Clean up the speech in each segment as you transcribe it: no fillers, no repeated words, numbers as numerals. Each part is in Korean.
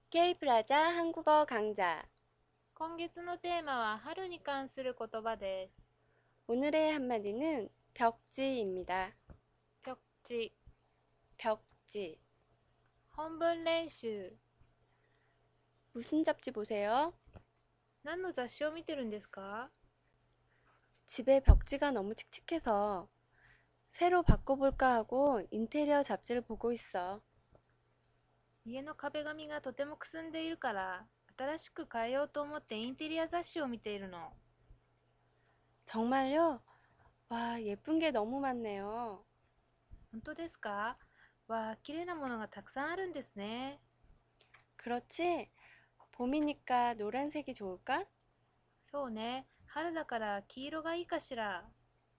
K프라자 한국어 강좌. 今月のテーマは春に関する言葉です。 오늘의 한마디는 벽지입니다. 벽지, 벽지. 本文練習。 무슨 잡지 보세요? 何の雑誌を見てるんですか？ 집에 벽지가 너무 칙칙해서 새로 바꿔볼까 하고 인테리어 잡지를 보고 있어. 家の壁紙がとてもくすんでいるから、新しく変えようと思ってインテリア雑誌を見ているの。 정말요? 와, 예쁜 게 너무 많네요. 本当ですか？わあ、綺麗なものがたくさんあるんですね。 그렇지? 봄이니까 노란색이 좋을까? そうね。春だから黄色がいいかしら。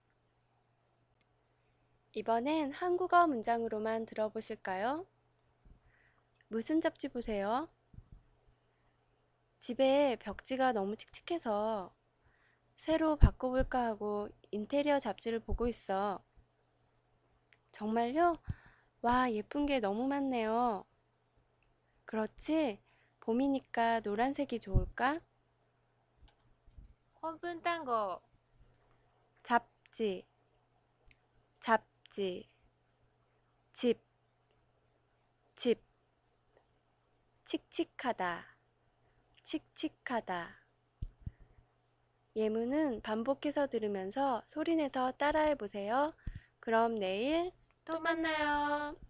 이번엔 한국어 문장으로만 들어보실까요? 무슨 잡지 보세요? 집에 벽지가 너무 칙칙해서 새로 바꿔볼까 하고 인테리어 잡지를 보고 있어. 정말요? 와, 예쁜 게 너무 많네요. 그렇지? 봄이니까 노란색이 좋을까? 本文単語。 잡지, 잡지, 집, 집, 칙칙하다, 칙칙하다. 예문은 반복해서 들으면서 소리내서 따라해 보세요. 그럼 내일 또 만나요.